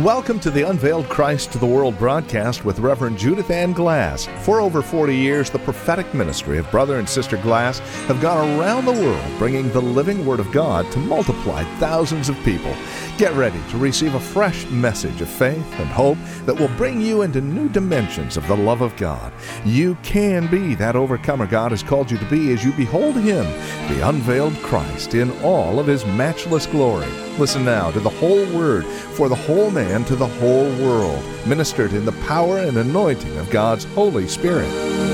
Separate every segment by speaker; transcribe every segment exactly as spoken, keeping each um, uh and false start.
Speaker 1: Welcome to the Unveiled Christ to the World broadcast with Reverend Judith Ann Glass. For over forty years, the prophetic ministry of Brother and Sister Glass have gone around the world bringing the living Word of God to multiply thousands of people. Get ready to receive a fresh message of faith and hope that will bring you into new dimensions of the love of God. You can be that overcomer God has called you to be as you behold Him, the unveiled Christ, in all of His matchless glory. Listen now to the whole Word for the whole man to the whole world, ministered in the power and anointing of God's Holy Spirit.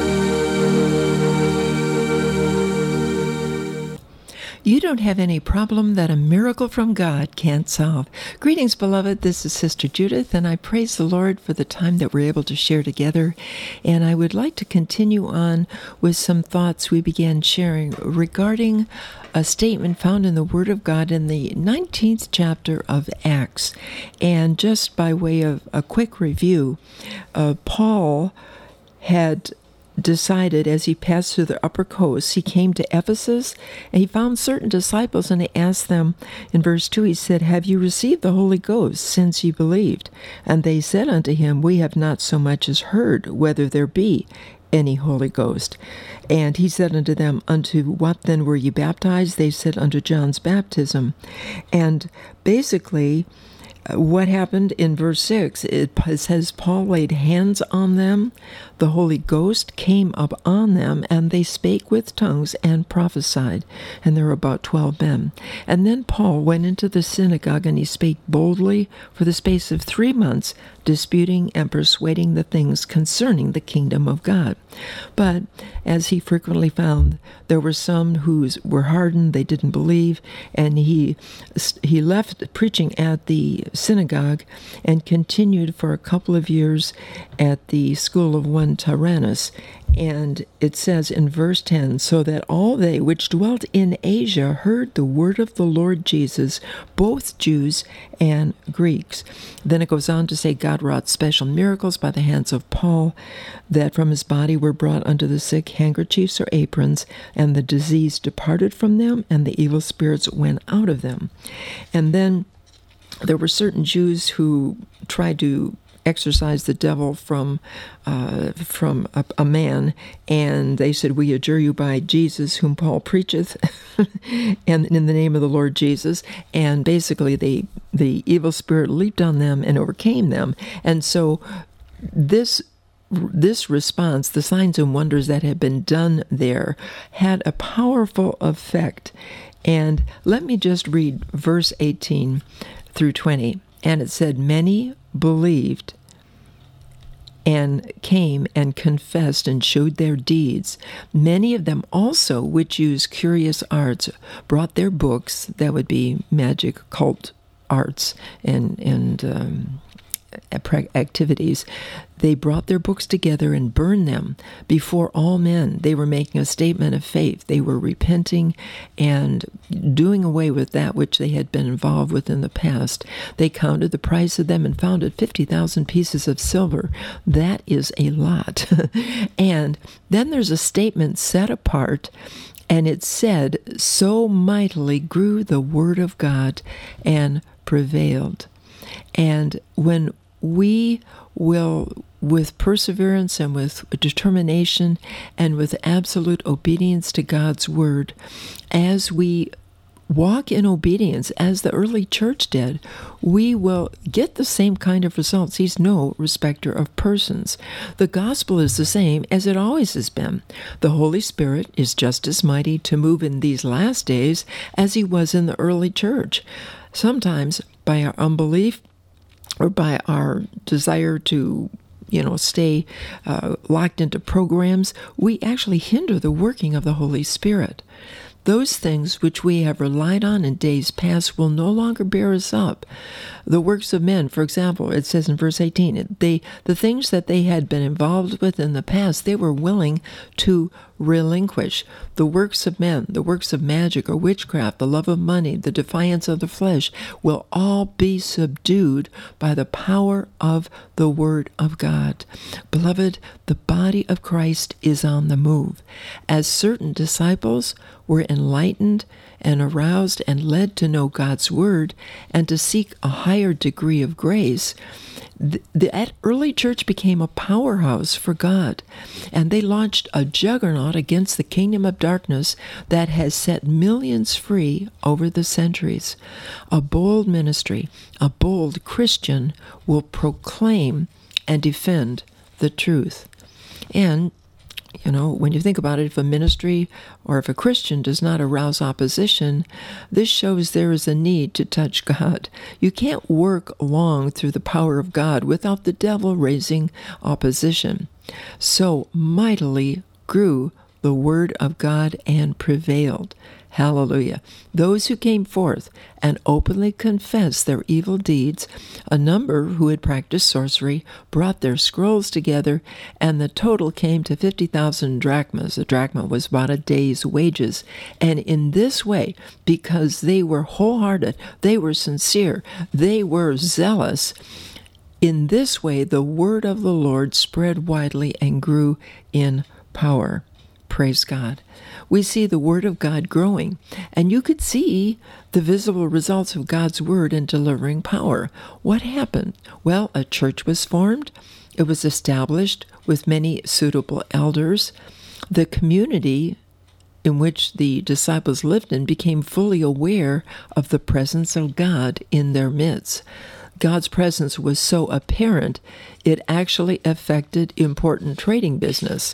Speaker 2: You don't have any problem that a miracle from God can't solve. Greetings, beloved. This is Sister Judith, and I praise the Lord for the time that we're able to share together. And I would like to continue on with some thoughts we began sharing regarding a statement found in the Word of God in the nineteenth chapter of Acts. And just by way of a quick review, uh, Paul had decided as he passed through the upper coast, he came to Ephesus, and he found certain disciples, and he asked them, in verse two, he said, "Have you received the Holy Ghost since you believed?" And they said unto him, "We have not so much as heard whether there be any Holy Ghost." And he said unto them, "Unto what then were ye baptized?" They said, "Unto John's baptism." And basically, what happened in verse six, it says Paul laid hands on them, the Holy Ghost came up on them, and they spake with tongues and prophesied. And there were about twelve men. And then Paul went into the synagogue, and he spake boldly for the space of three months, disputing and persuading the things concerning the kingdom of God. But as he frequently found, there were some who were hardened, they didn't believe, and he he left preaching at the synagogue and continued for a couple of years at the school of one Tyrannus. And it says in verse ten, "So that all they which dwelt in Asia heard the word of the Lord Jesus, both Jews and Greeks." Then it goes on to say God wrought special miracles by the hands of Paul, that from his body were brought unto the sick handkerchiefs or aprons, and the disease departed from them, and the evil spirits went out of them. And then there were certain Jews who tried to exorcise the devil from uh, from a, a man, and they said, "We adjure you by Jesus whom Paul preacheth," and in the name of the Lord Jesus. And basically, they the evil spirit leaped on them and overcame them. And so this this response, the signs and wonders that had been done there, had a powerful effect. And let me just read verse eighteen through twenty. And it said, "Many believed and came and confessed and showed their deeds. Many of them also, which use curious arts, brought their books," that would be magic, occult arts, and and um, activities. "They brought their books together and burned them before all men." They were making a statement of faith. They were repenting and doing away with that which they had been involved with in the past. They counted the price of them and found it fifty thousand pieces of silver. That is a lot. And then there's a statement set apart, and it said, "So mightily grew the word of God and prevailed." And when we will, with perseverance and with determination and with absolute obedience to God's word, as we walk in obedience as the early church did, we will get the same kind of results. He's no respecter of persons. The gospel is the same as it always has been. The Holy Spirit is just as mighty to move in these last days as he was in the early church. Sometimes by our unbelief or by our desire to you know, stay uh, locked into programs, we actually hinder the working of the Holy Spirit. Those things which we have relied on in days past will no longer bear us up. The works of men, for example, it says in verse eighteen, they the things that they had been involved with in the past, they were willing to relinquish. The works of men, the works of magic or witchcraft, the love of money, the defiance of the flesh, will all be subdued by the power of the Word of God. Beloved, the body of Christ is on the move. As certain disciples were enlightened and aroused and led to know God's Word and to seek a higher degree of grace, the, that early church became a powerhouse for God, and they launched a juggernaut against the kingdom of darkness that has set millions free over the centuries. A bold ministry, a bold Christian will proclaim and defend the truth. And you know, when you think about it, if a ministry or if a Christian does not arouse opposition, this shows there is a need to touch God. You can't work long through the power of God without the devil raising opposition. So mightily grew the word of God and prevailed. Hallelujah. Those who came forth and openly confessed their evil deeds, a number who had practiced sorcery, brought their scrolls together, and the total came to fifty thousand drachmas. A drachma was about a day's wages. And in this way, because they were wholehearted, they were sincere, they were zealous, in this way the word of the Lord spread widely and grew in power. Praise God. We see the Word of God growing, and you could see the visible results of God's Word in delivering power. What happened? Well, a church was formed. It was established with many suitable elders. The community in which the disciples lived in became fully aware of the presence of God in their midst. God's presence was so apparent, it actually affected important trading business.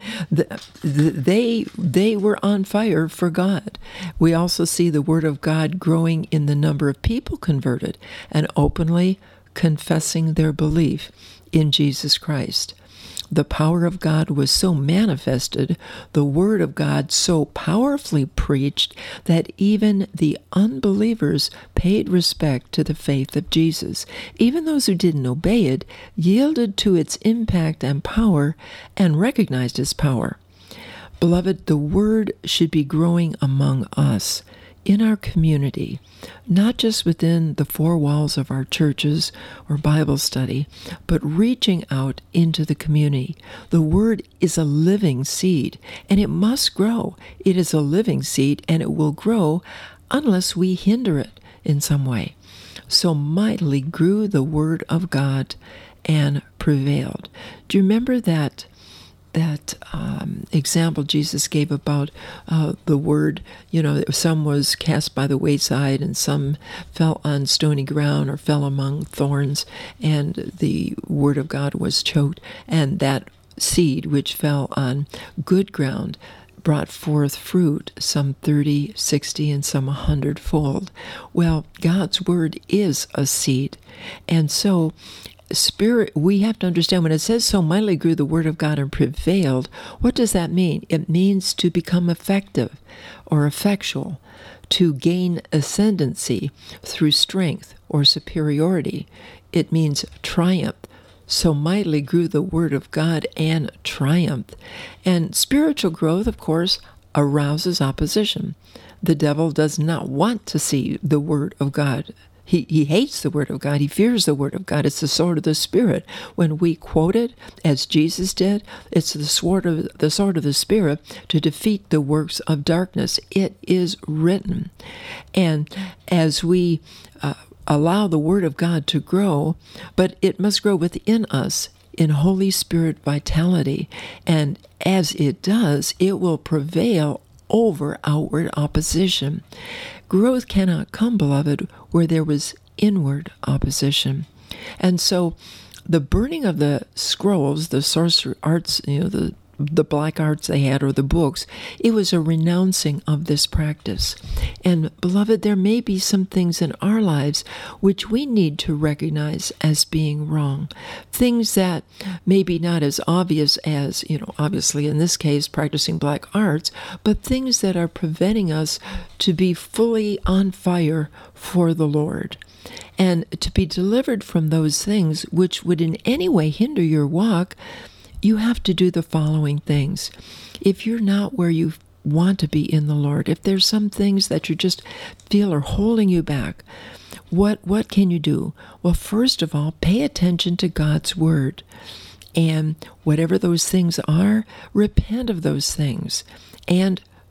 Speaker 2: they, they were on fire for God. We also see the Word of God growing in the number of people converted and openly confessing their belief in Jesus Christ. The power of God was so manifested, the Word of God so powerfully preached, that even the unbelievers paid respect to the faith of Jesus. Even those who didn't obey it yielded to its impact and power and recognized its power. Beloved, the Word should be growing among us, in our community, not just within the four walls of our churches or Bible study, but reaching out into the community. The Word is a living seed, and it must grow. It is a living seed, and it will grow unless we hinder it in some way. So mightily grew the Word of God and prevailed. Do you remember that that um, example Jesus gave about uh, the word? You know, some was cast by the wayside and some fell on stony ground or fell among thorns, and the word of God was choked. And that seed which fell on good ground brought forth fruit, some thirty, sixty, and some a hundredfold. Well, God's word is a seed. And so Spirit, we have to understand when it says so mightily grew the word of God and prevailed, what does that mean? It means to become effective or effectual, to gain ascendancy through strength or superiority. It means triumph. So mightily grew the word of God and triumphed. And spiritual growth, of course, arouses opposition. The devil does not want to see the word of God. He, he hates the word of God. He fears the word of God. It's the sword of the Spirit. When we quote it, as Jesus did, it's the sword of the sword of the Spirit to defeat the works of darkness. It is written. And as we uh, allow the word of God to grow, but it must grow within us in Holy Spirit vitality. And as it does, it will prevail over outward opposition. Growth cannot come, beloved, where there was inward opposition. And so the burning of the scrolls, the sorcery arts, you know, the the black arts they had, or the books, it was a renouncing of this practice. And beloved, there may be some things in our lives which we need to recognize as being wrong. Things that may be not as obvious as, you know, obviously in this case, practicing black arts, but things that are preventing us to be fully on fire for the Lord. And to be delivered from those things which would in any way hinder your walk, you have to do the following things. If you're not where you want to be in the Lord, if there's some things that you just feel are holding you back, what what can you do? Well, first of all, pay attention to God's word. And whatever those things are, repent of those things. And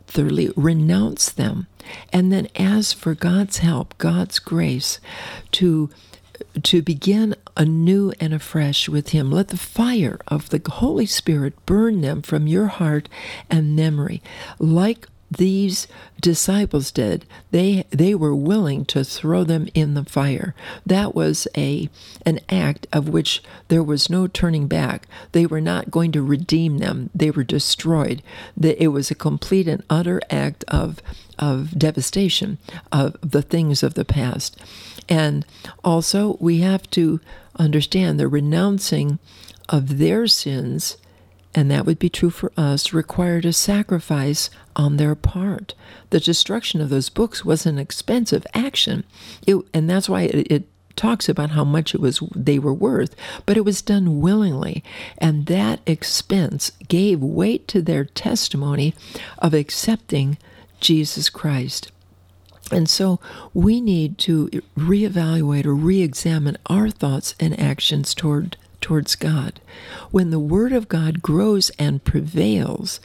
Speaker 2: thoroughly, renounce them, and then ask for God's help, God's grace to to begin anew and afresh with Him. Let the fire of the Holy Spirit burn them from your heart and memory. Like these disciples did, they they were willing to throw them in the fire. That was a an act of which there was no turning back. They were not going to redeem them. They were destroyed. It was a complete and utter act of of devastation of the things of the past. And also, we have to understand the renouncing of their sins, and that would be true for us, required a sacrifice on their part. The destruction of those books was an expensive action, it, and that's why it, it talks about how much it was they were worth, but it was done willingly, and that expense gave weight to their testimony of accepting Jesus Christ. And so we need to reevaluate or reexamine our thoughts and actions toward towards God. When the Word of God grows and prevails,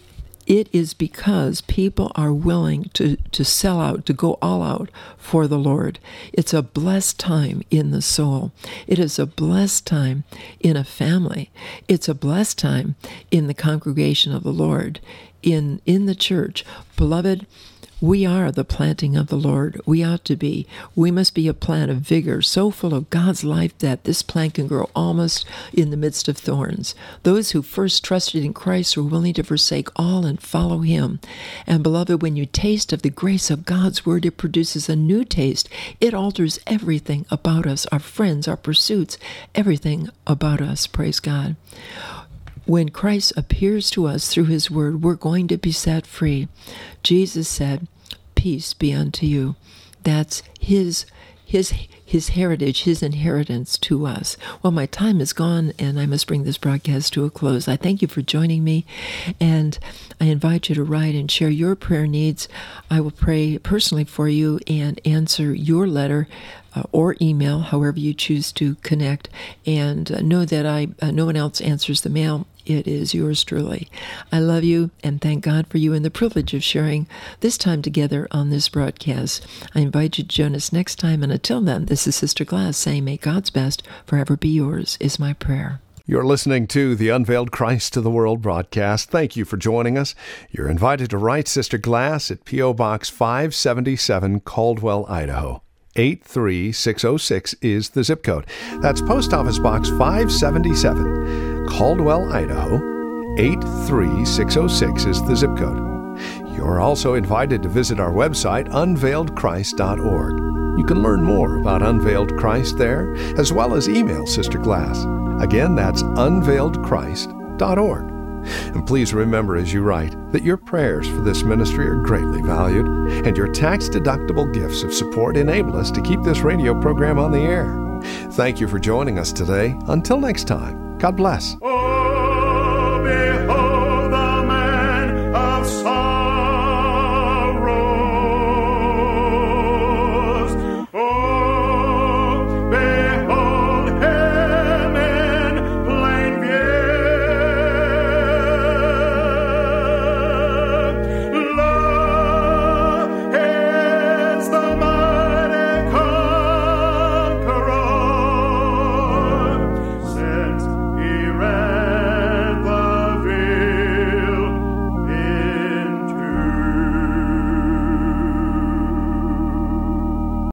Speaker 2: it is because people are willing to, to sell out, to go all out for the Lord. It's a blessed time in the soul. It is a blessed time in a family. It's a blessed time in the congregation of the Lord, in, in the church. Beloved, we are the planting of the Lord. We ought to be. We must be a plant of vigor, so full of God's life that this plant can grow almost in the midst of thorns. Those who first trusted in Christ were willing to forsake all and follow Him. And beloved, when you taste of the grace of God's Word, it produces a new taste. It alters everything about us, our friends, our pursuits, everything about us. Praise God. When Christ appears to us through His Word, we're going to be set free. Jesus said, "Peace be unto you." That's His His His heritage, His inheritance to us. Well, my time is gone, and I must bring this broadcast to a close. I thank you for joining me, and I invite you to write and share your prayer needs. I will pray personally for you and answer your letter Uh, or email, however you choose to connect, and uh, know that I uh, no one else answers the mail. It is yours truly. I love you and thank God for you and the privilege of sharing this time together on this broadcast. I invite you to join us next time, and until then, this is Sister Glass saying, may God's best forever be yours, is my prayer.
Speaker 1: You're listening to the Unveiled Christ to the World broadcast. Thank you for joining us. You're invited to write Sister Glass at P O Box five seventy-seven, Caldwell, Idaho. eight three six oh six is the zip code. That's Post Office Box five seventy-seven, Caldwell, Idaho. eight three six oh six is the zip code. You're also invited to visit our website, unveiled christ dot org. You can learn more about Unveiled Christ there, as well as email Sister Glass. Again, that's unveiled christ dot org. And please remember as you write that your prayers for this ministry are greatly valued, and your tax-deductible gifts of support enable us to keep this radio program on the air. Thank you for joining us today. Until next time, God bless.